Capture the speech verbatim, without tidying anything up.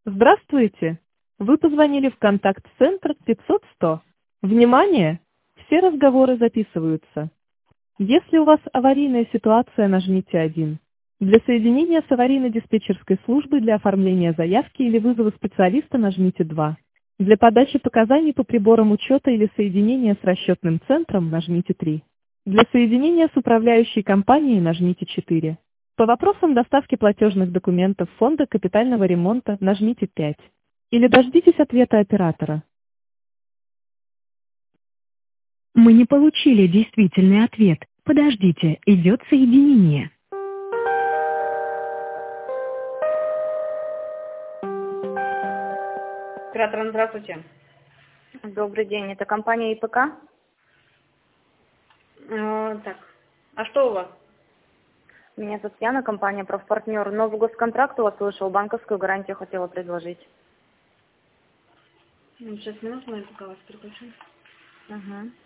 Здравствуйте! Вы позвонили в контакт-центр пятьсот сто. Внимание! Все разговоры записываются. Если у вас аварийная ситуация, нажмите один. Для соединения с аварийно-диспетчерской службой для оформления заявки или вызова специалиста нажмите два. Для подачи показаний по приборам учета или соединения с расчетным центром нажмите три. Для соединения с управляющей компанией нажмите четыре. По вопросам доставки платежных документов Фонда капитального ремонта нажмите пять. Или дождитесь ответа оператора. Мы не получили действительный ответ. Подождите, идет соединение. Оператор, здравствуйте. Добрый день, это компания ИПК? Э, так, а что у вас? Меня зовут Яна, компания «Профпартнер». Новый госконтракт у вас вышел, банковскую гарантию хотела предложить. Сейчас минуту, я пока вас переключу. Угу.